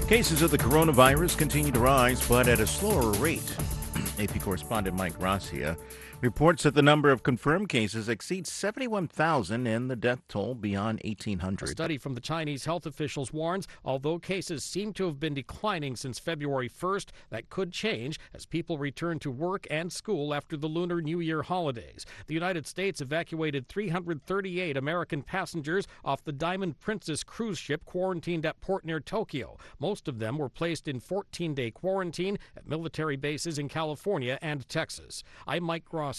Cases of the coronavirus continue to rise, but at a slower rate. AP correspondent Mike Gracia reports that the number of confirmed cases exceeds 71,000 and the death toll beyond 1,800. A study from the Chinese health officials warns although cases seem to have been declining since February 1st, that could change as people return to work and school after the Lunar New Year holidays. The United States evacuated 338 American passengers off the Diamond Princess cruise ship quarantined at port near Tokyo. Most of them were placed in 14-day quarantine at military bases in California and Texas. I'm Mike Gracia.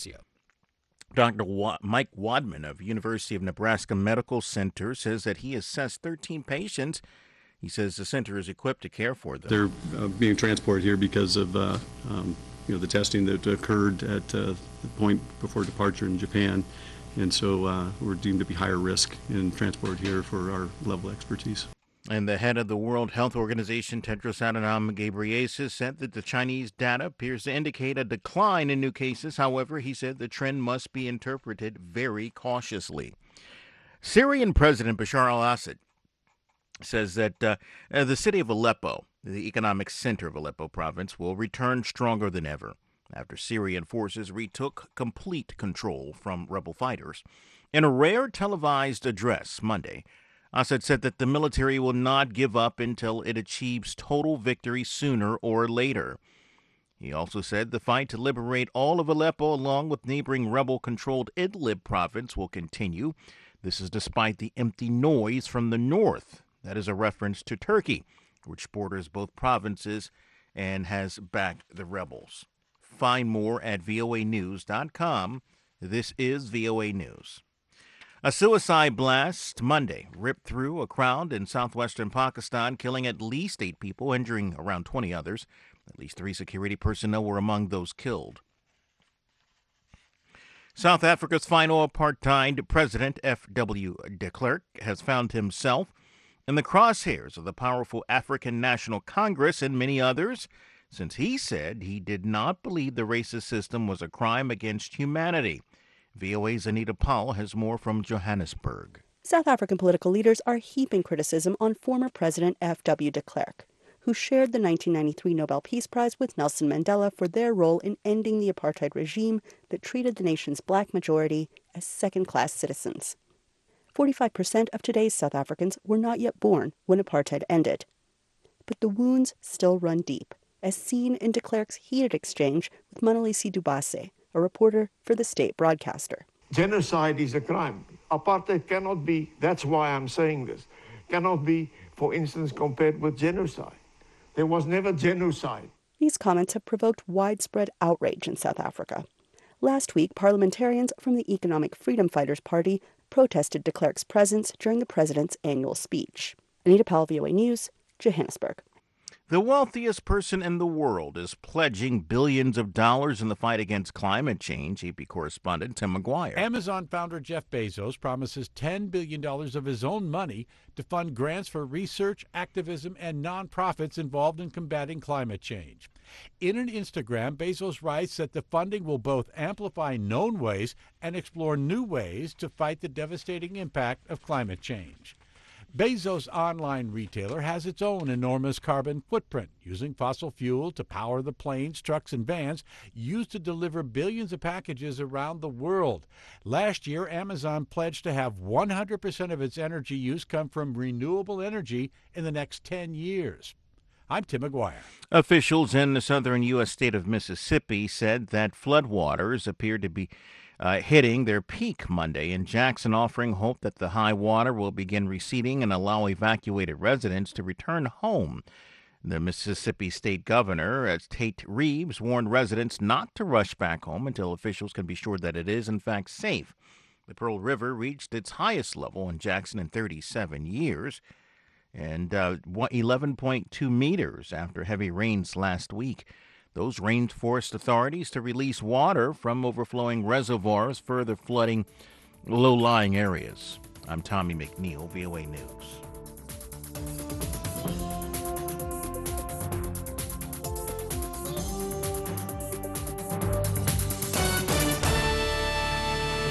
Dr. Mike Wadman of University of Nebraska Medical Center says that he assessed 13 patients. He says the center is equipped to care for them. They're being transported here because of the testing that occurred at the point before departure in Japan, and so we're deemed to be higher risk and transported here for our level of expertise. And the head of the World Health Organization, Tedros Adhanom Ghebreyesus, said that the Chinese data appears to indicate a decline in new cases. However, he said the trend must be interpreted very cautiously. Syrian President Bashar al-Assad says that the city of Aleppo, the economic center of Aleppo province, will return stronger than ever after Syrian forces retook complete control from rebel fighters. In a rare televised address Monday, Assad said that the military will not give up until it achieves total victory sooner or later. He also said the fight to liberate all of Aleppo along with neighboring rebel-controlled Idlib province will continue. This is despite the empty noise from the north. That is a reference to Turkey, which borders both provinces and has backed the rebels. Find more at voanews.com. This is VOA News. A suicide blast Monday ripped through a crowd in southwestern Pakistan, killing at least 8 people, injuring around 20 others. At least 3 security personnel were among those killed. South Africa's final apartheid president, F.W. de Klerk, has found himself in the crosshairs of the powerful African National Congress and many others, since he said he did not believe the racist system was a crime against humanity. VOA's Anita Powell has more from Johannesburg. South African political leaders are heaping criticism on former President F.W. de Klerk, who shared the 1993 Nobel Peace Prize with Nelson Mandela for their role in ending the apartheid regime that treated the nation's black majority as second-class citizens. 45% of today's South Africans were not yet born when apartheid ended. But the wounds still run deep, as seen in de Klerk's heated exchange with Monalisi Dubase, a reporter for the state broadcaster. Genocide is a crime. Apartheid cannot be, that's why I'm saying this, cannot be, for instance, compared with genocide. There was never genocide. These comments have provoked widespread outrage in South Africa. Last week, parliamentarians from the Economic Freedom Fighters Party protested de Klerk's presence during the president's annual speech. Anita Powell, VOA News, Johannesburg. The wealthiest person in the world is pledging billions of dollars in the fight against climate change. AP correspondent Tim McGuire. Amazon founder Jeff Bezos promises $10 billion of his own money to fund grants for research, activism, and nonprofits involved in combating climate change. In an Instagram, Bezos writes that the funding will both amplify known ways and explore new ways to fight the devastating impact of climate change. Bezos' online retailer has its own enormous carbon footprint, using fossil fuel to power the planes, trucks, and vans used to deliver billions of packages around the world. Last year, Amazon pledged to have 100% of its energy use come from renewable energy in the next 10 years. I'm Tim McGuire. Officials in the southern U.S. state of Mississippi said that floodwaters appear to be hitting their peak Monday in Jackson, offering hope that the high water will begin receding and allow evacuated residents to return home. The Mississippi state governor, Tate Reeves, warned residents not to rush back home until officials can be sure that it is, in fact, safe. The Pearl River reached its highest level in Jackson in 37 years and 11.2 meters after heavy rains last week. Those rains forced authorities to release water from overflowing reservoirs, further flooding low-lying areas. I'm Tommy McNeil, VOA News.